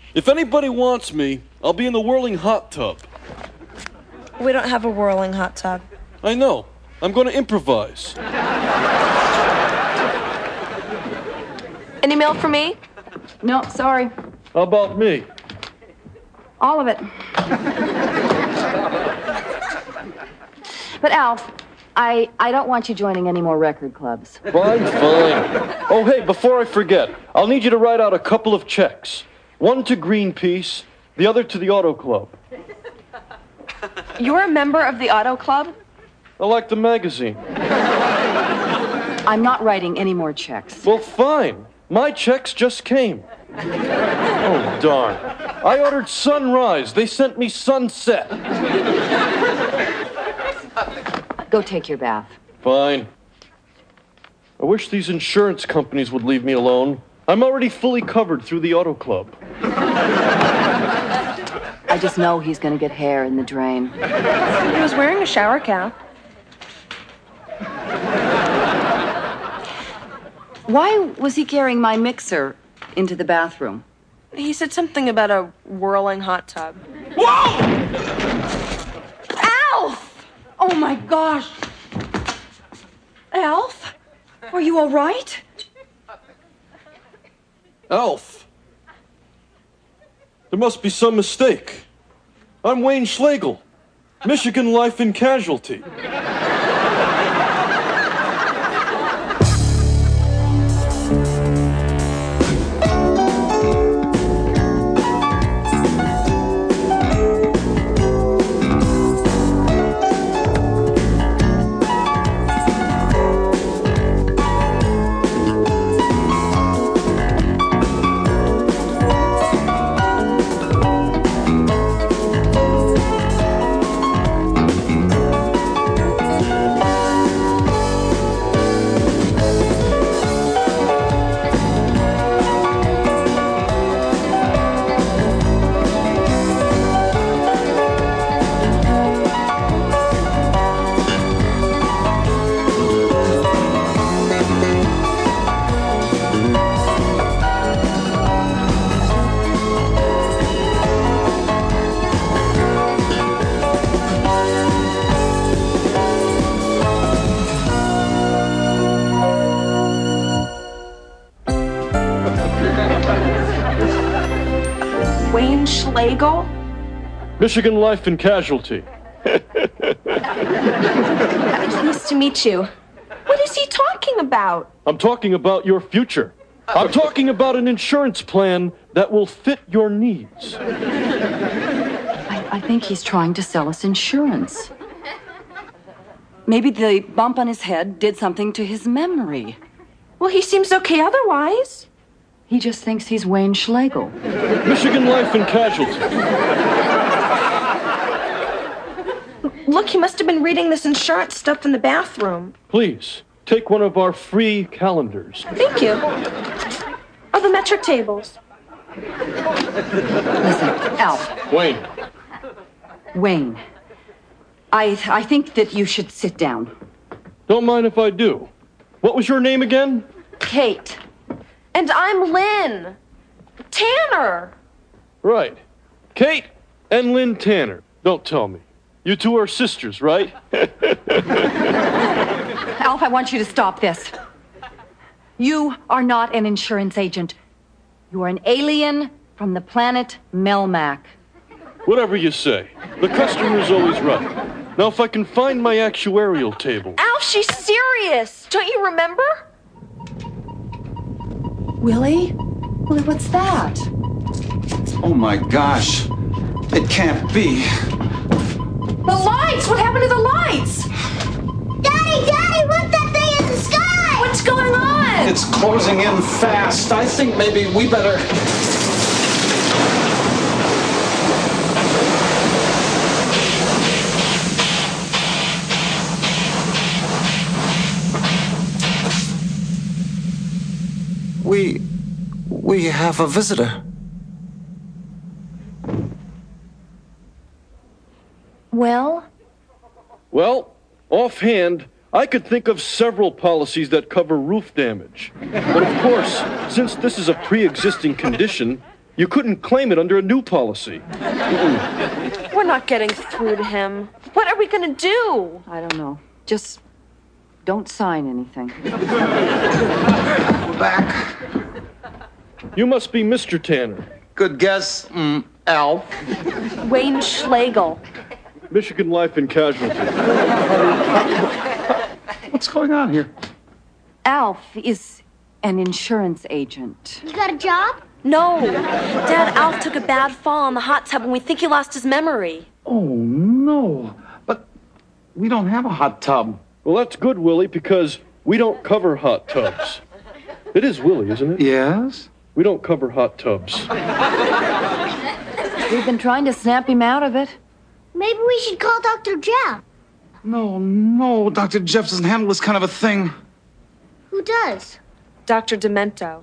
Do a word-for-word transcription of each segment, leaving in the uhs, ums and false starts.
If anybody wants me, I'll be in the whirling hot tub. We don't have a whirling hot tub. I know. I'm going to improvise. Any mail for me? No, sorry. How about me? All of it. But Alf, I, I don't want you joining any more record clubs. Fine, fine. Oh, hey, before I forget, I'll need you to write out a couple of checks. One to Greenpeace, the other to the Auto Club. You're a member of the Auto Club? I like the magazine. I'm not writing any more checks. Well, fine. My checks just came. Oh, darn. I ordered sunrise. They sent me sunset. Go take your bath. Fine. I wish these insurance companies would leave me alone. I'm already fully covered through the Auto Club. I just know he's going to get hair in the drain. He was wearing a shower cap. Why was he carrying my mixer into the bathroom? He said something about a whirling hot tub. Whoa! Alf! Oh, my gosh. Alf? Are you all right? Alf. There must be some mistake. I'm Wayne Schlegel, Michigan Life and Casualty. Wayne Schlegel? Michigan Life and Casualty. Nice to meet you. What is he talking about? I'm talking about your future. I'm talking about an insurance plan that will fit your needs. I, I think he's trying to sell us insurance. Maybe the bump on his head did something to his memory. Well, he seems okay otherwise. He just thinks he's Wayne Schlegel. Michigan Life and Casualty. Look, he must have been reading this insurance stuff in the bathroom. Please, take one of our free calendars. Thank you. Oh, the metric tables. Listen, Alf. Wayne. Wayne. I, I think that you should sit down. Don't mind if I do. What was your name again? Kate. And I'm Lynn. Tanner. Right. Kate and Lynn Tanner. Don't tell me. You two are sisters, right? Alf, I want you to stop this. You are not an insurance agent. You are an alien from the planet Melmac. Whatever you say. The customer's always right. Now, if I can find my actuarial table. Alf, she's serious. Don't you remember? Willie? Willie, what's that? Oh, my gosh. It can't be. The lights! What happened to the lights? Daddy, Daddy, what's that thing in the sky? What's going on? It's closing in fast. I think maybe we better... We... we have a visitor. Well? Well, offhand, I could think of several policies that cover roof damage. But of course, since this is a pre-existing condition, You couldn't claim it under a new policy. We're not getting through to him. What are we going to do? I don't know. Just don't sign anything. Back. You must be Mister Tanner. Good guess, mm, Al. Wayne Schlegel. Michigan Life and Casualty. What's going on here? Alf is an insurance agent. You got a job? No. Dad, Alf took a bad fall in the hot tub and we think he lost his memory. Oh, no. But we don't have a hot tub. Well, that's good, Willie, because we don't cover hot tubs. It is Willie, isn't it? Yes? We don't cover hot tubs. We've been trying to snap him out of it. Maybe we should call Doctor Jeff. No, no. Doctor Jeff doesn't handle this kind of a thing. Who does? Doctor Demento.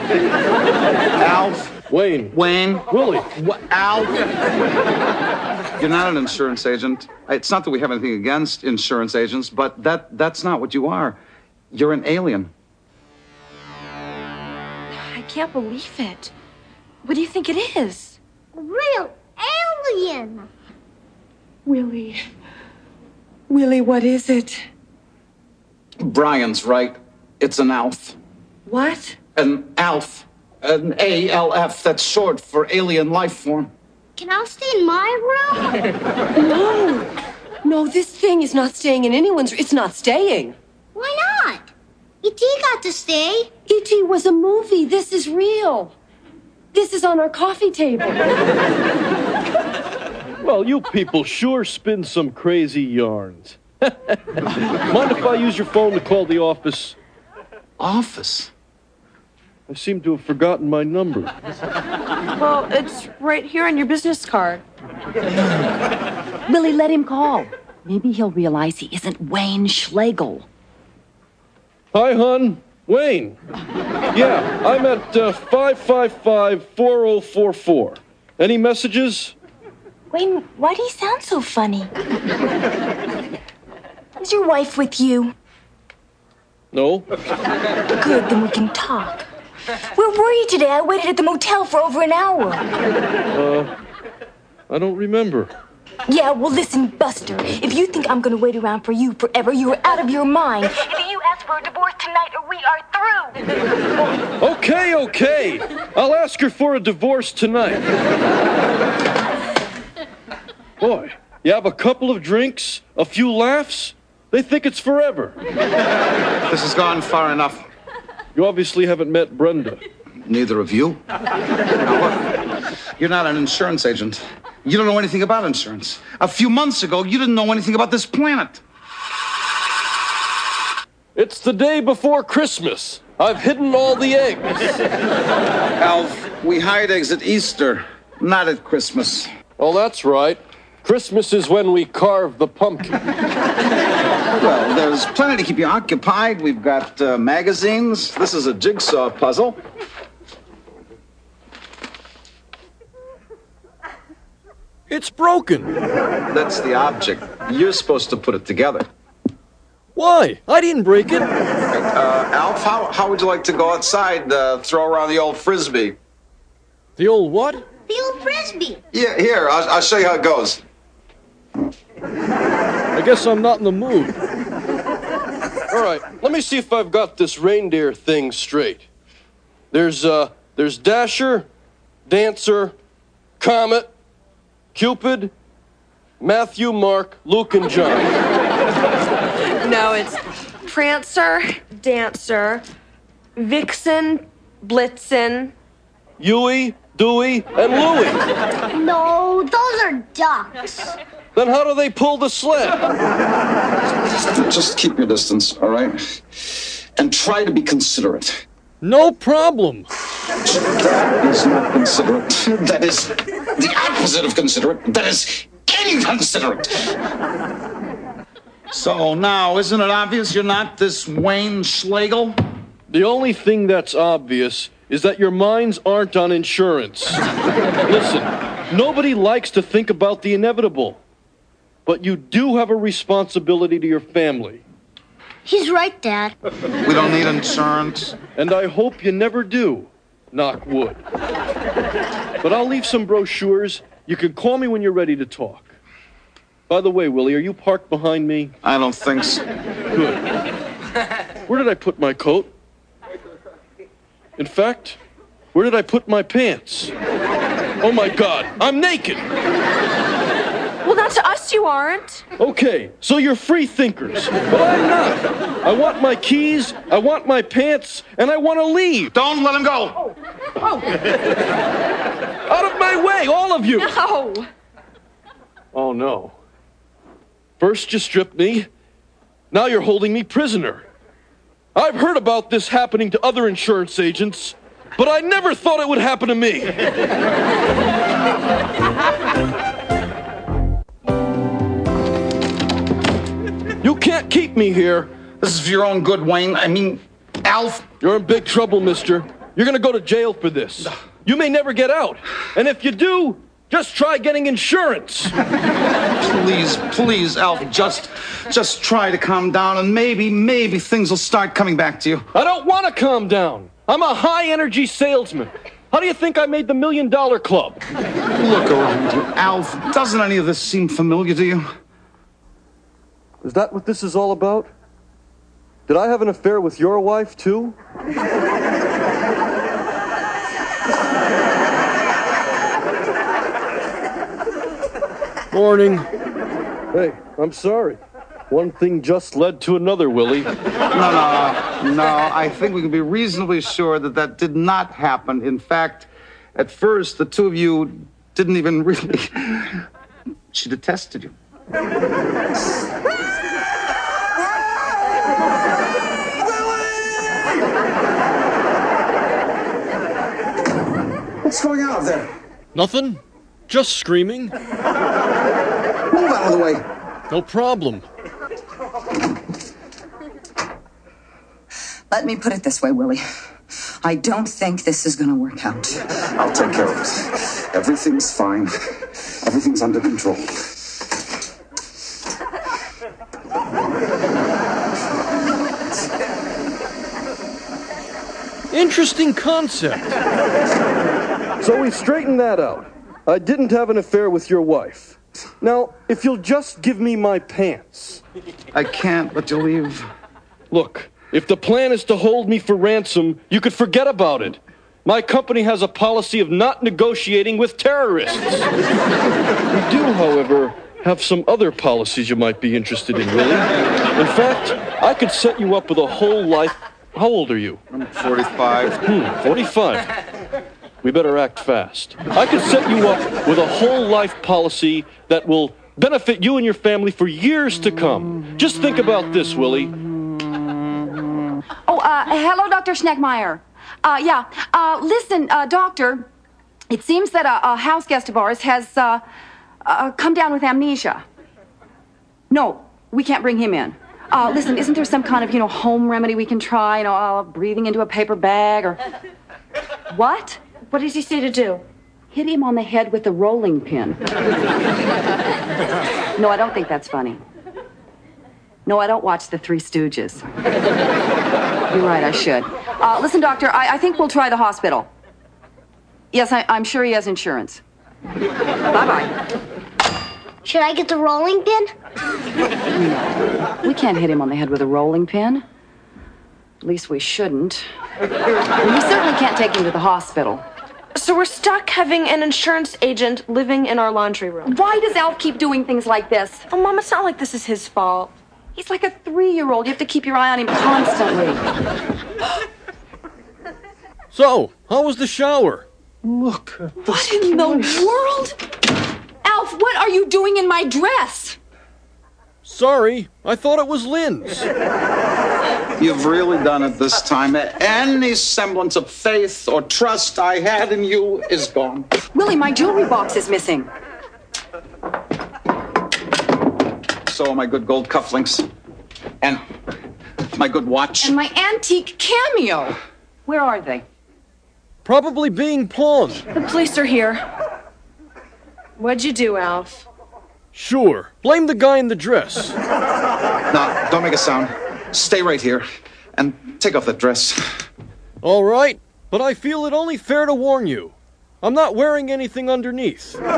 Alf. Wayne. Wayne. Willie. What, Alf? You're not an insurance agent. It's not that we have anything against insurance agents, but that that's not what you are. You're an alien. I can't believe it. What do you think it is? A real alien. Willie. Willie, what is it? Brian's right. It's an Alf. What? An Alf. An A L F. That's short for alien life form. Can I stay in my room? No. No, this thing is not staying in anyone's... It's not staying. Why not? E T got to stay. E T was a movie. This is real. This is on our coffee table. Well, you people sure spin some crazy yarns. Mind if I use your phone to call the office? Office? I seem to have forgotten my number. Well, it's right here on your business card. Willie, let him call. Maybe he'll realize he isn't Wayne Schlegel. Hi, hon. Wayne. Yeah, I'm at uh, five five five, four oh four four. Any messages? Wayne, why do you sound so funny? Is your wife with you? No. Good, then we can talk. Where were you today? I waited at the motel for over an hour. Uh, I don't remember. Yeah, well, listen, Buster. If you think I'm gonna wait around for you forever, you are out of your mind. Either you ask for a divorce tonight or we are through. Okay, okay. I'll ask her for a divorce tonight. Boy, you have a couple of drinks, a few laughs, they think it's forever. This has gone far enough. You obviously haven't met Brenda. Neither of you. Now look, you're not an insurance agent. You don't know anything about insurance. A few months ago, you didn't know anything about this planet. It's the day before Christmas. I've hidden all the eggs. Alf, we hide eggs at Easter, not at Christmas. Oh, that's right. Christmas is when we carve the pumpkin. Well, there's plenty to keep you occupied. We've got uh, magazines. This is a jigsaw puzzle. It's broken. That's the object. You're supposed to put it together. Why? I didn't break it. Uh, Alf, how, how would you like to go outside, uh, throw around the old Frisbee? The old what? The old Frisbee. Yeah, here, I'll, I'll show you how it goes. I guess I'm not in the mood. All right, let me see if I've got this reindeer thing straight. There's, uh, there's Dasher, Dancer, Comet, Cupid, Matthew, Mark, Luke, and John. No, it's Prancer, Dancer, Vixen, Blitzen. Huey, Dewey, and Louie. No, those are ducks. Then how do they pull the sled? Just keep your distance, all right? And try to be considerate. No problem. That is not considerate. That is the opposite of considerate. That is inconsiderate. So now, isn't it obvious you're not this Wayne Schlegel? The only thing that's obvious is that your minds aren't on insurance. Listen, nobody likes to think about the inevitable, but you do have a responsibility to your family. He's right, Dad. We don't need insurance. And I hope you never do. Knock wood. But I'll leave some brochures. You can call me when you're ready to talk. By the way, Willie, are you parked behind me? I don't think so. Good. Where did I put my coat? In fact, where did I put my pants? Oh my God, I'm naked! Well, not to us you aren't. Okay, so you're free thinkers, but I'm not. I want my keys, I want my pants, and I want to leave. Don't let him go. Oh. Oh. Out of my way, all of you! No. Oh no. First you stripped me, now you're holding me prisoner. I've heard about this happening to other insurance agents, but I never thought it would happen to me. You can't keep me here. This is for your own good, Wayne. I mean, Alf. You're in big trouble, mister. You're gonna go to jail for this. You may never get out. And if you do, just try getting insurance. Please, please, Alf, just, just try to calm down and maybe, maybe things will start coming back to you. I don't want to calm down. I'm a high-energy salesman. How do you think I made the Million Dollar Club? Look around you, Alf. Doesn't any of this seem familiar to you? Is that what this is all about? Did I have an affair with your wife, too? Morning. Hey, I'm sorry. One thing just led to another, Willie. No, no, no. I think we can be reasonably sure that that did not happen. In fact, at first, the two of you didn't even really... She detested you. What's going on up there? Nothing. Just screaming. Move out of the way. No problem. Let me put it this way, Willie. I don't think this is going to work out. I'll take care of it. Everything's fine. Everything's under control. Interesting concept. So we straightened that out. I didn't have an affair with your wife. Now, if you'll just give me my pants. I can't let you leave. Look, if the plan is to hold me for ransom, you could forget about it. My company has a policy of not negotiating with terrorists. We do, however, have some other policies you might be interested in, Willie. In fact, I could set you up with a whole life... How old are you? I'm forty-five. Hmm, forty-five. We better act fast. I could set you up with a whole life policy that will benefit you and your family for years to come. Just think about this, Willie. Oh, uh, hello, Doctor Schneckmeyer. Uh, yeah, uh, listen, uh, doctor, it seems that a, a house guest of ours has, uh, uh, come down with amnesia. No, we can't bring him in. Uh, listen, isn't there some kind of, you know, home remedy we can try? You know, uh, breathing into a paper bag or... What? What does he say to do? Hit him on the head with a rolling pin. No, I don't think that's funny. No, I don't watch The Three Stooges. You're right, I should. Uh, listen, doctor, I, I think we'll try the hospital. Yes, I, I'm sure he has insurance. Bye-bye. Should I get the rolling pin? No, we can't hit him on the head with a rolling pin. At least we shouldn't. We certainly can't take him to the hospital. So we're stuck having an insurance agent living in our laundry room. Why does Alf keep doing things like this? Oh, Mom, it's not like this is his fault. He's like a three-year-old. You have to keep your eye on him constantly. So, how was the shower? Look. What in the world? Alf, what are you doing in my dress? Sorry, I thought it was Lynn's. You've really done it this time. Any semblance of faith or trust I had in you is gone. Willie, my jewelry box is missing. So are my good gold cufflinks. And my good watch. And my antique cameo. Where are they? Probably being pawned. The police are here. What'd you do, Alf? Sure. Blame the guy in the dress. No, don't make a sound. Stay right here and take off that dress. All right. But I feel it only fair to warn you. I'm not wearing anything underneath. Willie,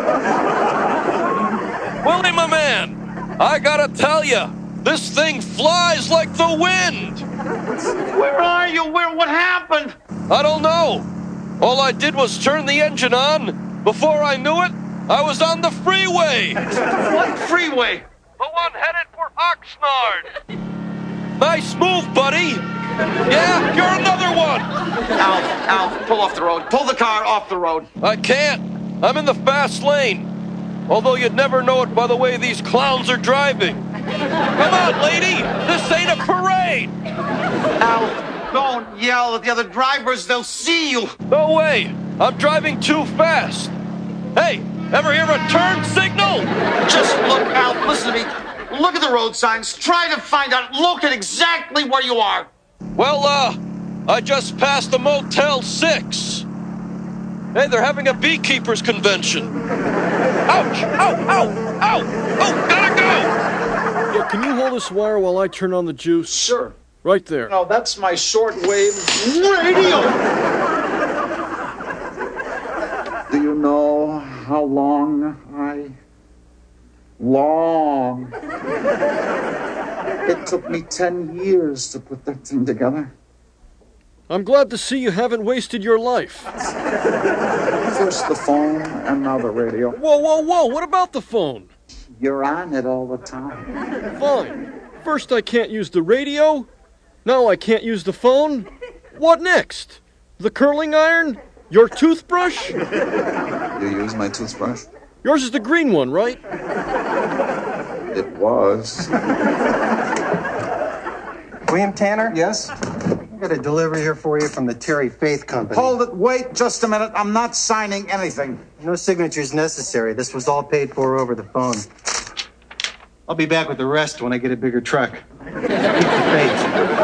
my man, I gotta tell you, this thing flies like the wind. Where are you? Where? What happened? I don't know. All I did was turn the engine on. Before I knew it, I was on the freeway. What freeway? The one headed for Oxnard. Nice move, buddy. Yeah, you're another one. Alf, Alf, pull off the road. Pull the car off the road. I can't. I'm in the fast lane. Although you'd never know it by the way these clowns are driving. Come on, lady. This ain't a parade. Alf, don't yell at the other drivers. They'll see you. No way. I'm driving too fast. Hey, ever hear a turn signal? Just look, Alf. Listen to me. Look at the road signs. Try to find out. Look at exactly where you are. Well, uh, I just passed the Motel six. Hey, they're having a beekeepers convention. Ouch! Ow! Ow! Ow! Oh, gotta go! Yeah, can you hold this wire while I turn on the juice? Sure. Right there. No, that's my shortwave radio. Do you know how long I... Long. It took me ten years to put that thing together. I'm glad to see you haven't wasted your life. First the phone, and now the radio. Whoa, whoa, whoa, what about the phone? You're on it all the time. Fine. First I can't use the radio. Now I can't use the phone. What next? The curling iron? Your toothbrush? You use my toothbrush? Yours is the green one, right? It was. William Tanner? Yes? I've got a delivery here for you from the Terry Faith Company. Hold it. Wait just a minute. I'm not signing anything. No signatures necessary. This was all paid for over the phone. I'll be back with the rest when I get a bigger truck. Keep the faith.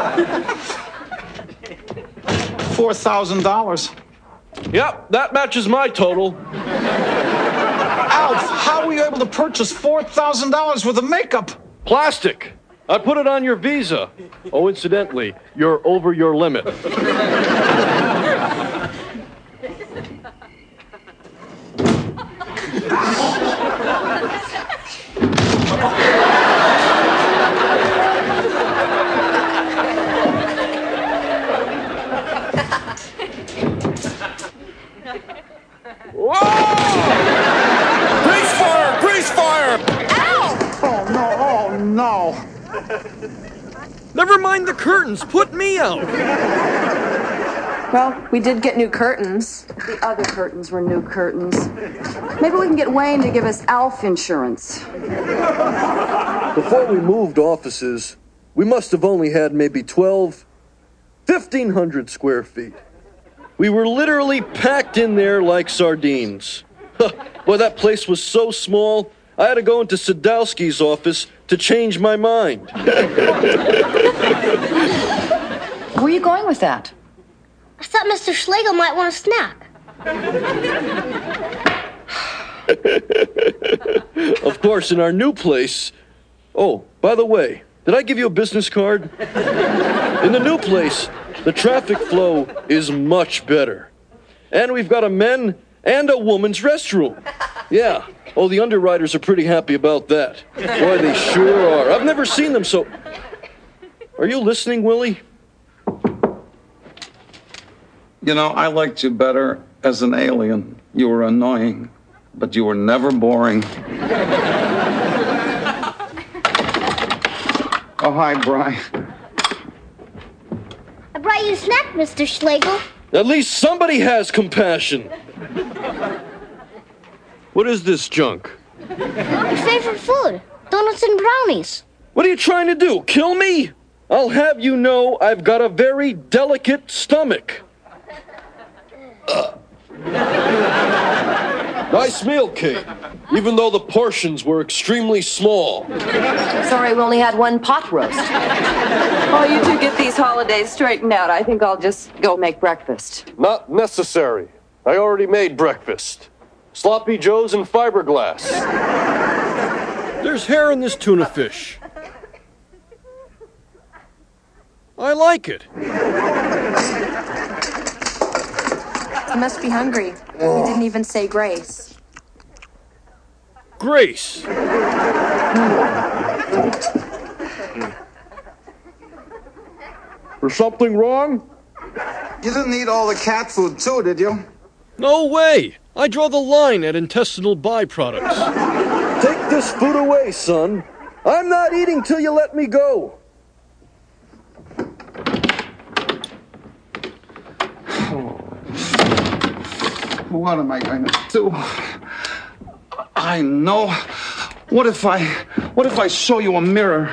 Four thousand dollars. Yep, that matches my total. Alf, how were you able to purchase four thousand dollars worth of makeup? Plastic. I put it on your visa. Oh, incidentally, you're over your limit. Grease fire! Grease fire! Oh, no. Oh, no. Never mind the curtains. Put me out. Well, we did get new curtains. The other curtains were new curtains. Maybe we can get Wayne to give us Alf insurance. Before we moved offices, we must have only had maybe twelve, fifteen hundred square feet. We were literally packed in there like sardines. Boy, that place was so small, I had to go into Sadowski's office to change my mind. Where are you going with that? I thought Mister Schlegel might want a snack. Of course, in our new place... Oh, by the way, did I give you a business card? In the new place, the traffic flow is much better. And we've got a men and a woman's restroom. Yeah. Oh, the underwriters are pretty happy about that. Boy, they sure are. I've never seen them so... Are you listening, Willie? You know, I liked you better as an alien. You were annoying, but you were never boring. Oh, hi, Brian. I brought you a snack, Mister Schlegel. At least somebody has compassion. What is this junk? Your favorite food. Donuts and brownies. What are you trying to do, kill me? I'll have you know I've got a very delicate stomach. Uh. Nice meal, Kate, even though the portions were extremely small. Sorry, we only had one pot roast. While you two get these holidays straightened out, I think I'll just go make breakfast. Not necessary. I already made breakfast. Sloppy Joes and fiberglass. There's hair in this tuna fish. I like it. He must be hungry. He didn't even say grace. Grace. There's something wrong? You didn't eat all the cat food, too, did you? No way. I draw the line at intestinal byproducts. Take this food away, son. I'm not eating till you let me go. What am I going to do? I know. What if I, what if I show you a mirror?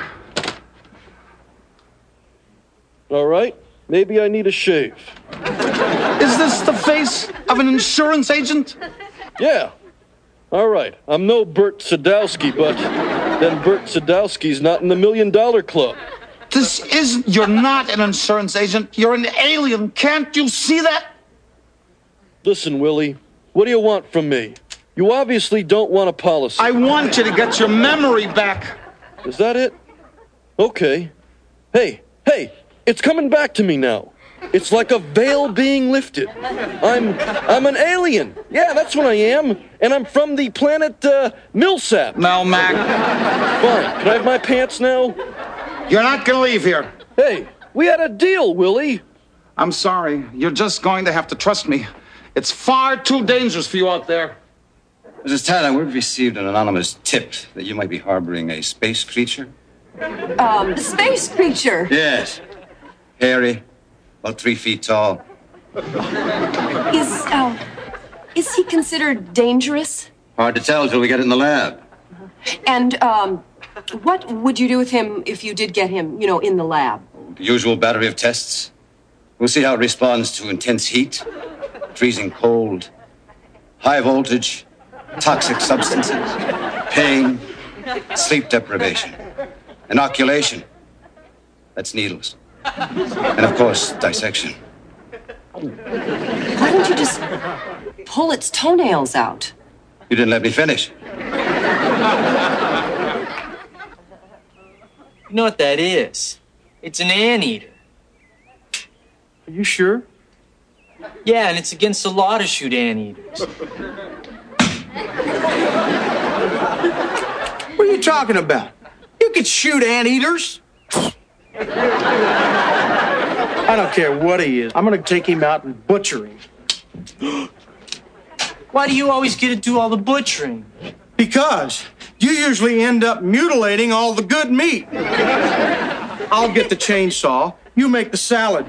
All right. Maybe I need a shave. Is this the face of an insurance agent? Yeah. All right. I'm no Bert Sadowski, but then Bert Sadowski's not in the Million Dollar Club. This isn't, you're not an insurance agent. You're an alien. Can't you see that? Listen, Willie, what do you want from me? You obviously don't want a policy. I want you to get your memory back. Is that it? Okay. Hey, hey, it's coming back to me now. It's like a veil being lifted. I'm I'm an alien. Yeah, that's what I am. And I'm from the planet uh, Millsap. Melmac. Fine. Can I have my pants now? You're not going to leave here. Hey, we had a deal, Willie. I'm sorry. You're just going to have to trust me. It's far too dangerous for you out there. Missus Tyler, we've received an anonymous tip that you might be harboring a space creature. Um, space creature? Yes. Hairy, about three feet tall. Is, uh, is he considered dangerous? Hard to tell till we get it in the lab. And, um, what would you do with him if you did get him, you know, in the lab? The usual battery of tests. We'll see how it responds to intense heat, freezing cold, high voltage, toxic substances, pain, sleep deprivation, inoculation. That's needles. And, of course, dissection. Why don't you just pull its toenails out? You didn't let me finish. You know what that is? It's an anteater. Are you sure? Yeah, and it's against the law to shoot anteaters. What are you talking about? You could shoot anteaters. I don't care what he is. I'm going to take him out and butcher him. Why do you always get to do all the butchering? Because you usually end up mutilating all the good meat. I'll get the chainsaw. You make the salad.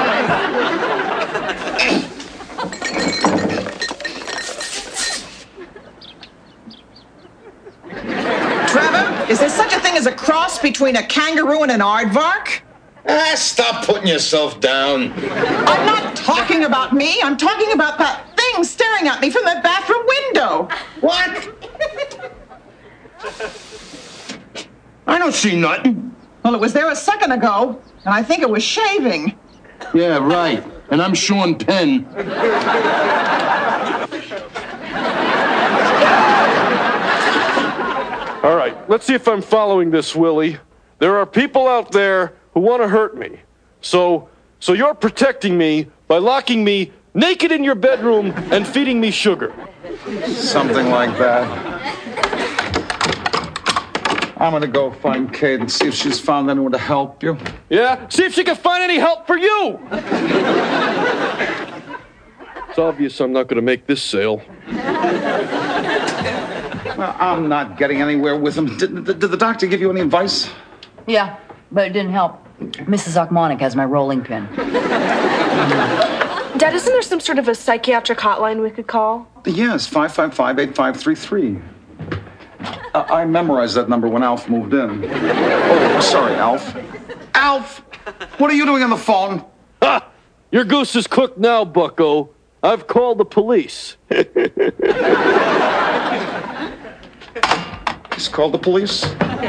Trevor, is there such a thing as a cross between a kangaroo and an aardvark? Ah, stop putting yourself down. I'm not talking about me. I'm talking about that thing staring at me from the bathroom window. What? I don't see nothing. Well, it was there a second ago, and I think it was shaving. Yeah, right. And I'm Sean Penn. All right, let's see if I'm following this, Willie. There are people out there who want to hurt me. So, so you're protecting me by locking me naked in your bedroom and feeding me sugar. Something like that. I'm gonna go find Kate and see if she's found anyone to help you. Yeah? See if she can find any help for you! It's obvious I'm not gonna make this sale. Well, I'm not getting anywhere with him. Did, did, did the doctor give you any advice? Yeah, but it didn't help. Missus Ochmonic has my rolling pin. Dad, isn't there some sort of a psychiatric hotline we could call? Yes, five five five, eight five three three. Uh, I memorized that number when Alf moved in. Oh, sorry, Alf. Alf! What are you doing on the phone? Ha! Your goose is cooked now, bucko. I've called the police. He's called the police?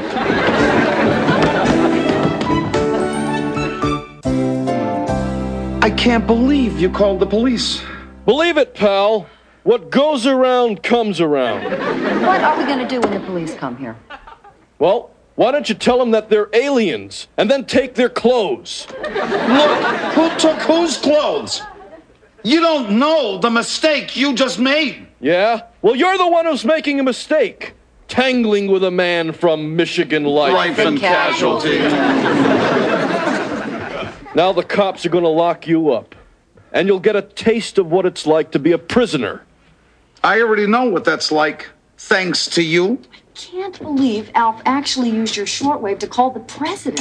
I can't believe you called the police. Believe it, pal. What goes around comes around. What are we going to do when the police come here? Well, why don't you tell them that they're aliens and then take their clothes? Look, who took whose clothes? You don't know the mistake you just made. Yeah? Well, you're the one who's making a mistake. Tangling with a man from Michigan Life, Life and, and Casualty. Now the cops are going to lock you up. And you'll get a taste of what it's like to be a prisoner. I already know what that's like, thanks to you. Can't believe Alf actually used your shortwave to call the president.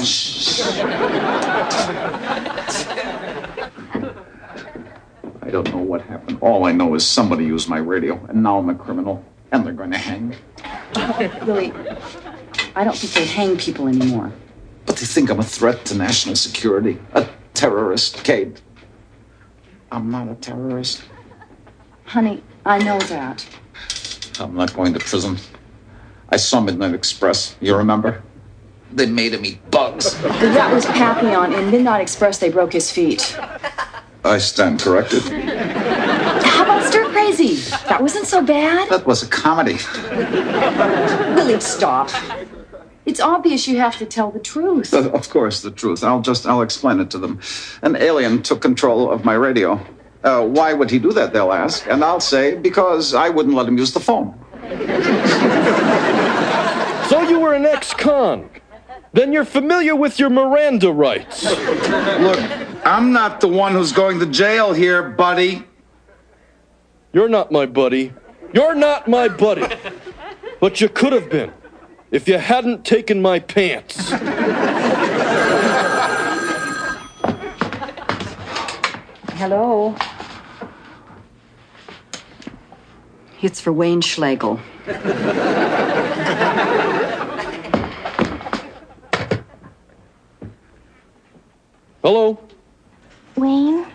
I don't know what happened. All I know is somebody used my radio, and now I'm a criminal, and they're going to hang me. Really, I don't think they hang people anymore. But they think I'm a threat to national security, a terrorist, Kate. I'm not a terrorist. Honey, I know that. I'm not going to prison. I saw Midnight Express. You remember? They made him eat bugs. That was Papillon. In Midnight Express, they broke his feet. I stand corrected. How about Stir Crazy? That wasn't so bad. That was a comedy. Willie, stop. It's obvious you have to tell the truth. Uh, of course, the truth. I'll just, I'll explain it to them. An alien took control of my radio. Uh, why would he do that, they'll ask. And I'll say, because I wouldn't let him use the phone. So you were an ex-con. Then you're familiar with your Miranda rights. Look, I'm not the one who's going to jail here, buddy. You're not my buddy. You're not my buddy. But you could have been if you hadn't taken my pants. Hello. It's for Wayne Schlegel. Hello? Wayne?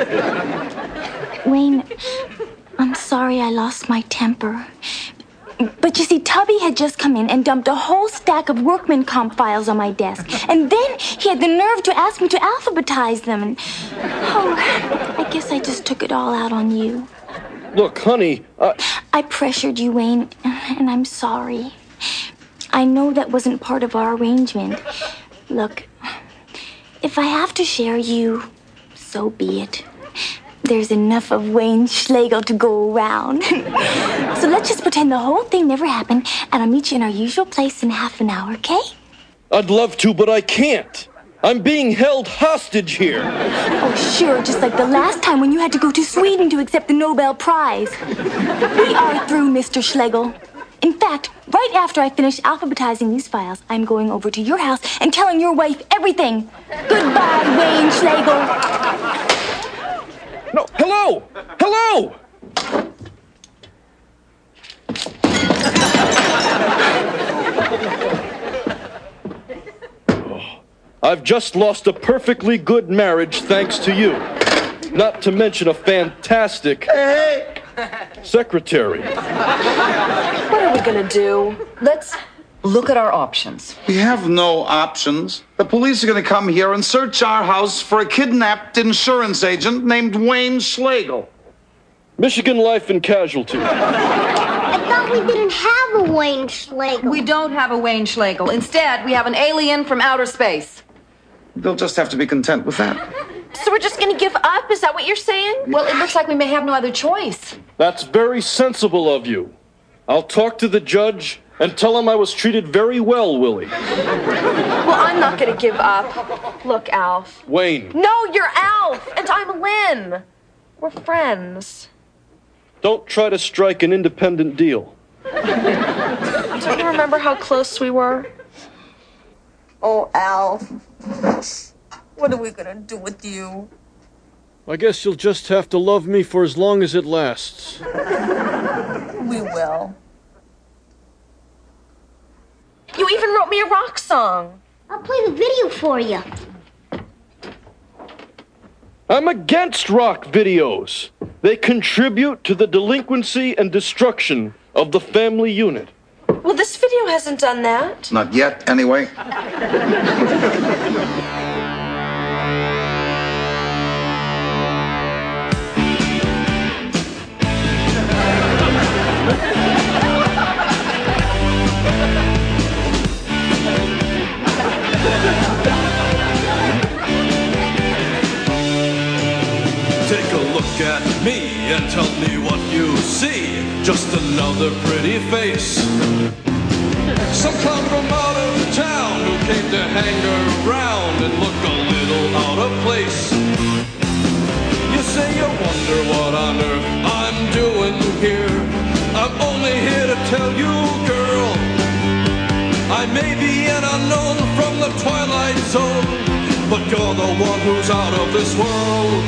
Wayne, I'm sorry I lost my temper. But you see, Tubby had just come in and dumped a whole stack of workman comp files on my desk. And then he had the nerve to ask me to alphabetize them. And, oh, I guess I just took it all out on you. Look, honey, I... I pressured you, Wayne, and I'm sorry. I know that wasn't part of our arrangement. Look, if I have to share you, so be it. There's enough of Wayne Schlegel to go around. So let's just pretend the whole thing never happened, and I'll meet you in our usual place in half an hour, okay? I'd love to, but I can't. I'm being held hostage here. Oh, sure, just like the last time when you had to go to Sweden to accept the Nobel Prize. We are through, Mister Schlegel. In fact, right after I finish alphabetizing these files, I'm going over to your house and telling your wife everything. Goodbye, Wayne Schlegel. No, hello! Hello! I've just lost a perfectly good marriage thanks to you. Not to mention a fantastic Hey! secretary. What are we gonna do? Let's look at our options. We have no options. The police are going to come here and search our house for a kidnapped insurance agent named Wayne Schlegel. Michigan Life and Casualty. I thought we didn't have a Wayne Schlegel. We don't have a Wayne Schlegel. Instead, we have an alien from outer space. They'll just have to be content with that. So we're just gonna give up? Is that what you're saying? Well, it looks like we may have no other choice. That's very sensible of you. I'll talk to the judge and tell him I was treated very well, Willie. Well, I'm not gonna give up. Look, Alf. Wayne. No, you're Alf, and I'm Lynn. We're friends. Don't try to strike an independent deal. Don't you remember how close we were? Oh, Alf. What are we gonna do with you? I guess you'll just have to love me for as long as it lasts. We will. You even wrote me a rock song. I'll play the video for you. I'm against rock videos. They contribute to the delinquency and destruction of the family unit. Well, this video hasn't done that. Not yet, anyway. Take a look at just another pretty face. Some clown from out of town who came to hang around and look a little out of place. You say you wonder what on earth I'm doing here. I'm only here to tell you, girl, I may be an unknown from the Twilight Zone, but you're the one who's out of this world.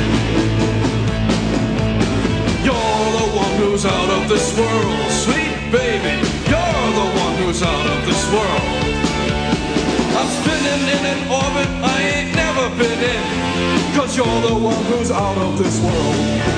You're the one who's out of this world, sweet baby. You're the one who's out of this world. I'm spinning in an orbit I ain't never been in, 'cause you're the one who's out of this world.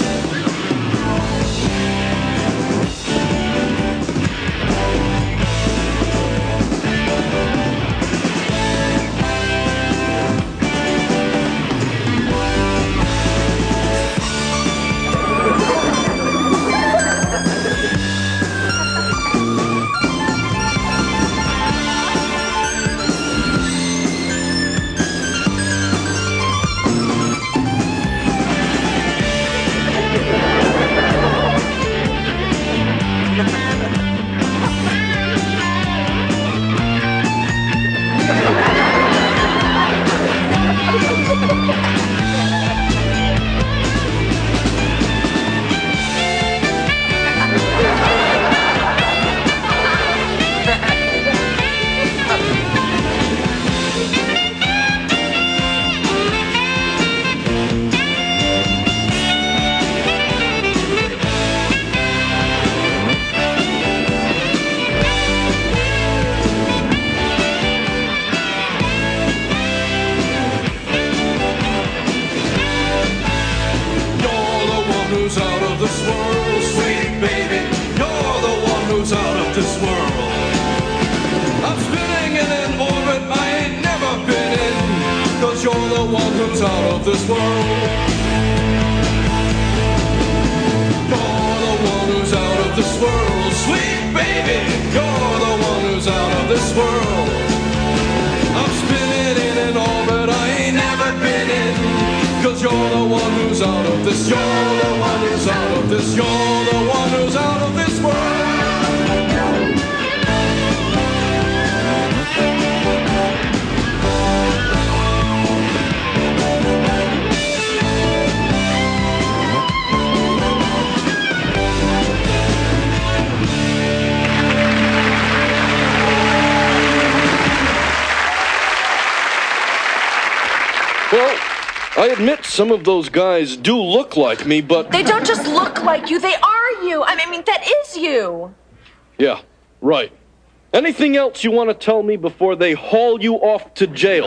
Some of those guys do look like me, but... They don't just look like you, they are you. I mean, that is you. Yeah, right. Anything else you want to tell me before they haul you off to jail?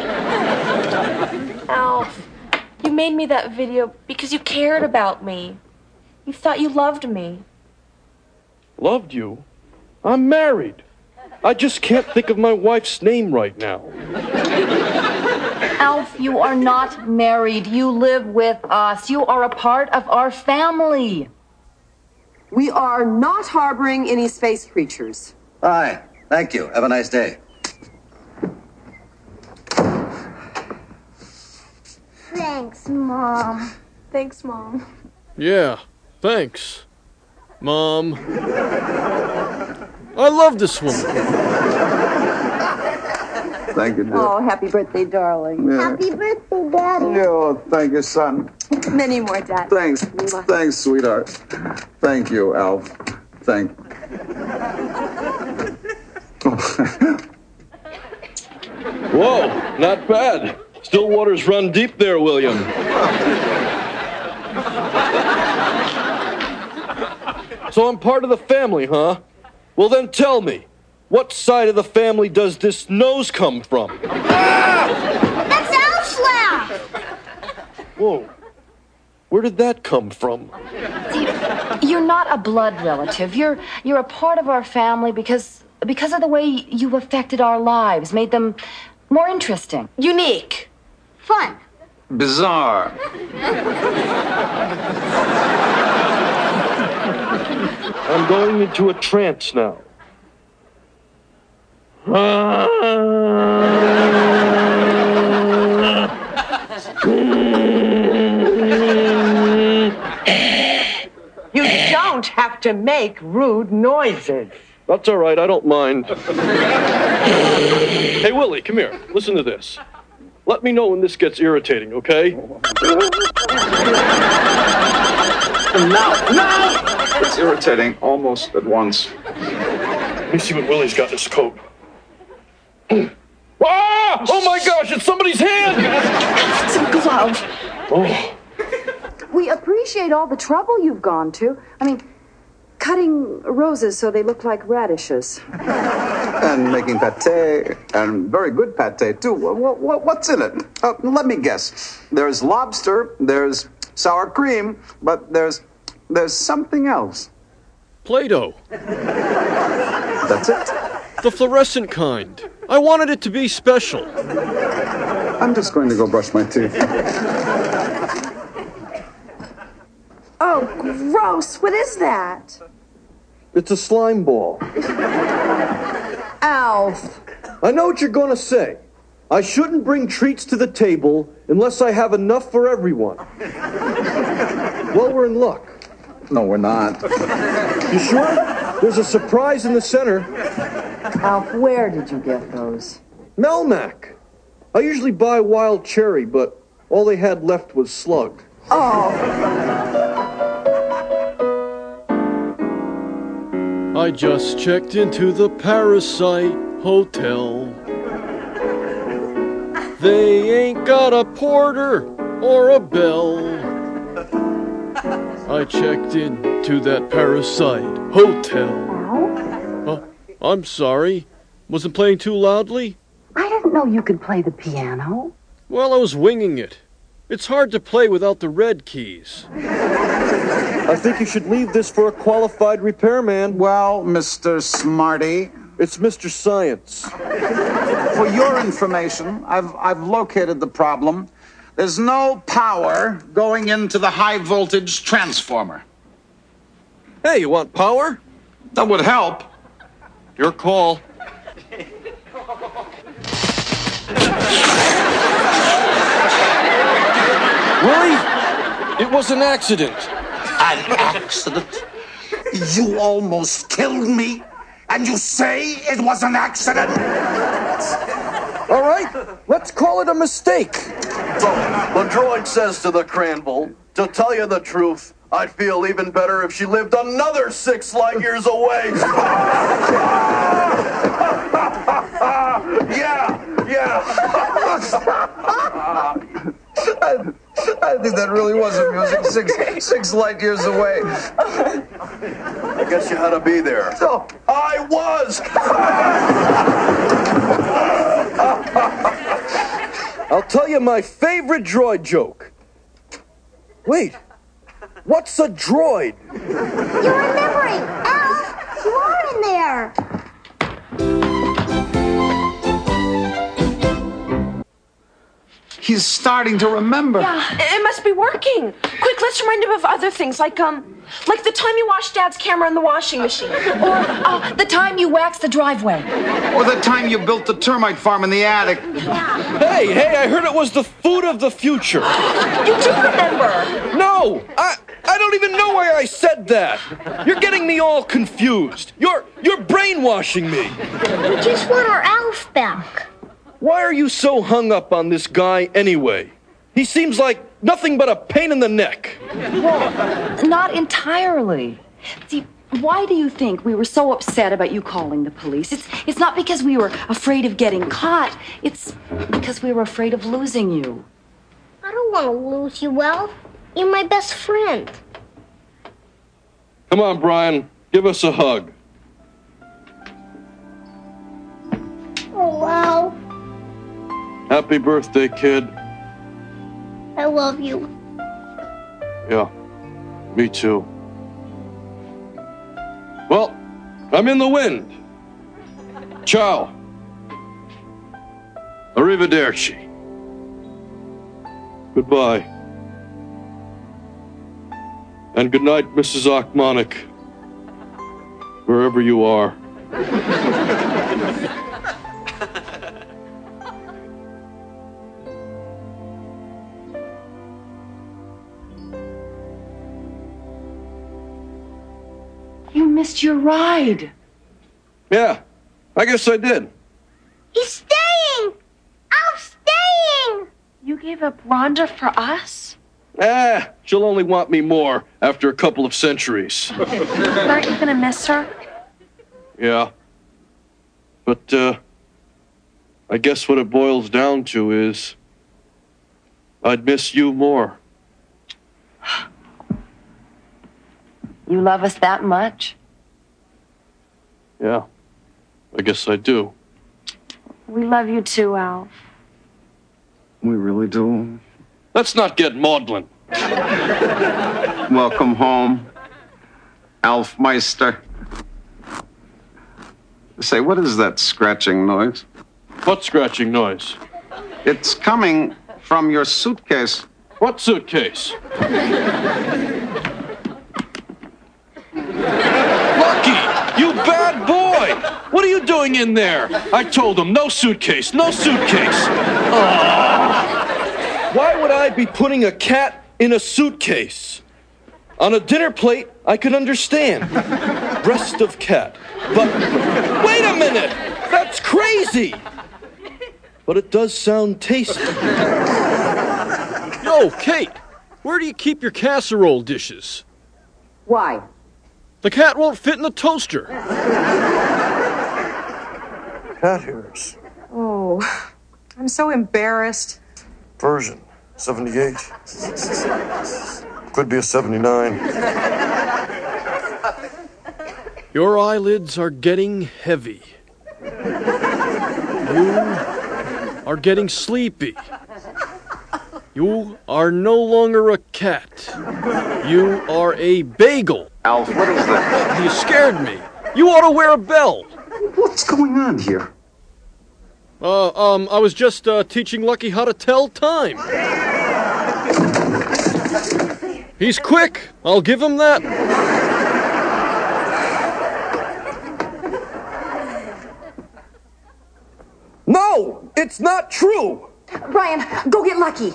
Alf, you made me that video because you cared about me. You thought you loved me. Loved you? I'm married. I just can't think of my wife's name right now. Alf, you are not married. You live with us. You are a part of our family. We are not harboring any space creatures. Hi. Thank you. Have a nice day. Thanks, Mom. Thanks, Mom. Yeah, thanks, Mom. I love this woman. Thank you, dear. Oh, happy birthday, darling. Yeah. Happy birthday, Daddy. Oh, thank you, son. Many more, Dad. Thanks. Thanks, sweetheart. Thank you, Alf. Thank Whoa, not bad. Still waters run deep there, William. So I'm part of the family, huh? Well, then tell me, what side of the family does this nose come from? That's Alf's laugh! Whoa. Where did that come from? See, you're not a blood relative. You're you're a part of our family because because of the way you've affected our lives, made them more interesting. Unique. Fun. Bizarre. I'm going into a trance now. You don't have to make rude noises. That's all right, I don't mind. Hey, Willie, come here. Listen to this. Let me know when this gets irritating, okay? No, no! It's irritating almost at once. Let me see what Willie's got in his coat. Ah! Oh my gosh, it's somebody's hand! It's a glove. Oh. We appreciate all the trouble you've gone to. I mean, cutting roses so they look like radishes. And making pate, and very good pate, too. What, what, what's in it? Uh, let me guess. There's lobster, there's sour cream, but there's there's something else. Play-Doh. That's it? The fluorescent kind. I wanted it to be special. I'm just going to go brush my teeth. Oh, gross. What is that? It's a slime ball. Alf. I know what you're going to say. I shouldn't bring treats to the table unless I have enough for everyone. Well, we're in luck. No, we're not. You sure? There's a surprise in the center. Alf, where did you get those? Melmac. I usually buy wild cherry, but all they had left was slug. Oh. I just checked into the Parasite Hotel. They ain't got a porter or a bell. I checked into that Parasite Hotel. Oh, I'm sorry. Wasn't playing too loudly? I didn't know you could play the piano. Well, I was winging it. It's hard to play without the red keys. I think you should leave this for a qualified repairman. Well, Mister Smarty. It's Mister Science. For your information, I've, I've located the problem. There's no power going into the high voltage transformer. Hey, you want power? That would help. Your call. Willie, it was an accident. An accident? You almost killed me, and you say it was an accident? All right, let's call it a mistake. So, the droid says to the Cranville, to tell you the truth, I'd feel even better if she lived another six light years away. Yeah, yeah. I, I think that really was amusing. Six, six light years away. I guess you had to be there. No. I was! I'll tell you my favorite droid joke. Wait, what's a droid? You're remembering! Alf, you are in there! He's starting to remember. Yeah, it must be working. Quick, let's remind him of other things, like, um, like the time you washed Dad's camera in the washing machine. Or uh, the time you waxed the driveway. Or the time you built the termite farm in the attic. Hey, hey, I heard it was the food of the future. You do remember. No, I I don't even know why I said that. You're getting me all confused. You're you're brainwashing me. We just want our Alf back. Why are you so hung up on this guy anyway? He seems like nothing but a pain in the neck. Well, not entirely. See, why do you think we were so upset about you calling the police? It's, it's not because we were afraid of getting caught. It's because we were afraid of losing you. I don't want to lose you, Alf. You're my best friend. Come on, Brian. Give us a hug. Oh, wow. Happy birthday, kid. I love you. Yeah, me too. Well, I'm in the wind. Ciao. Arrivederci. Goodbye. And good night, Missus Achmonic, wherever you are. You missed your ride. Yeah, I guess I did. He's staying! I'm staying! You gave up Rhonda for us? Ah, she'll only want me more after a couple of centuries. Aren't you gonna miss her? Yeah. But, uh, I guess what it boils down to is I'd miss you more. You love us that much? Yeah, I guess I do. We love you too, Alf. We really do. Let's not get maudlin. Welcome home, Alf Meister. Say, what is that scratching noise? What scratching noise? It's coming from your suitcase. What suitcase? Lucky! You bad boy! What are you doing in there? I told him, no suitcase, no suitcase. Oh. Why would I be putting a cat in a suitcase? On a dinner plate, I could understand. Breast of cat. But wait a minute! That's crazy! But it does sound tasty. Yo, Kate, where do you keep your casserole dishes? Why? The cat won't fit in the toaster. Cat hairs. Oh, I'm so embarrassed. Version seventy-eight. Could be a seventy-nine. Your eyelids are getting heavy. You are getting sleepy. You are no longer a cat. You are a bagel. Alf, what is that? You scared me. You ought to wear a bell. What's going on here? Uh, um, I was just uh, teaching Lucky how to tell time. He's quick. I'll give him that. No, it's not true. Brian, go get Lucky.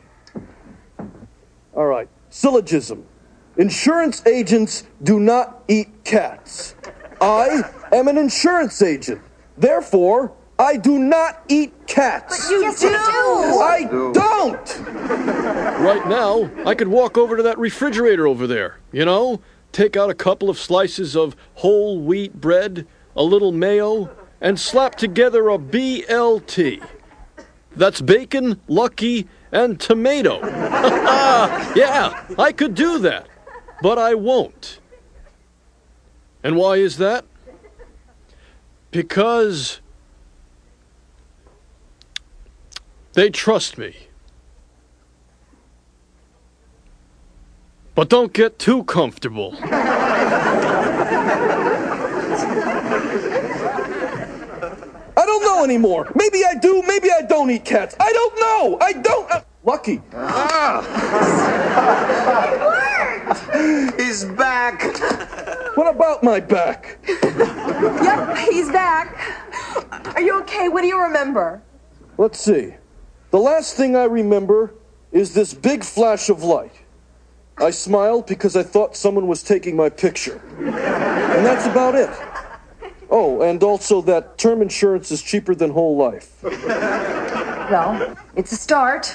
All right, syllogism. Insurance agents do not eat cats. I am an insurance agent. Therefore, I do not eat cats. But you yes, do. do. I don't. Right now, I could walk over to that refrigerator over there, you know, take out a couple of slices of whole wheat bread, a little mayo, and slap together a B L T. That's bacon, Lucky, and tomato. Yeah, I could do that, but I won't. And why is that? Because they trust me. But don't get too comfortable. I don't know anymore. Maybe I do, maybe I don't eat cats. I don't know. I don't. Uh, Lucky. Ah. He's back. What about my back? Yep, he's back. Are you okay? What do you remember? Let's see. The last thing I remember is this big flash of light. I smiled because I thought someone was taking my picture. And that's about it. Oh, and also that term insurance is cheaper than whole life. Well, it's a start.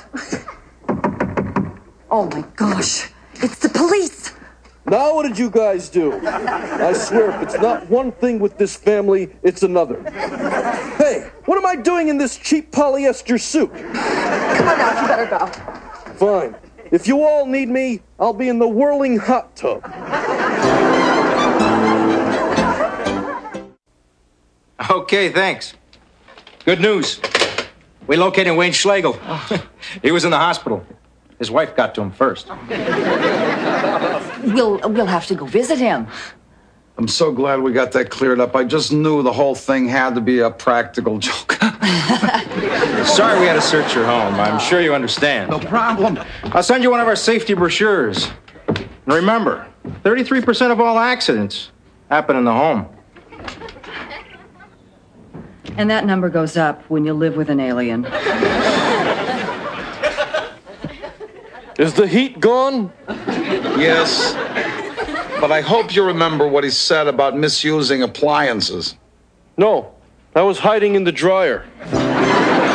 Oh my gosh, it's the police. Now what did you guys do? I swear, if it's not one thing with this family, it's another. Hey, what am I doing in this cheap polyester suit? Come on now, you better go. Fine. If you all need me, I'll be in the whirling hot tub. Okay, thanks. Good news. We located Wayne Schlegel. He was in the hospital. His wife got to him first. We'll, we'll have to go visit him. I'm so glad we got that cleared up. I just knew the whole thing had to be a practical joke. Sorry we had to search your home. I'm sure you understand. No problem. I'll send you one of our safety brochures. And remember, thirty-three percent of all accidents happen in the home. And that number goes up when you live with an alien. Is the heat gone? Yes. But I hope you remember what he said about misusing appliances. No, I was hiding in the dryer.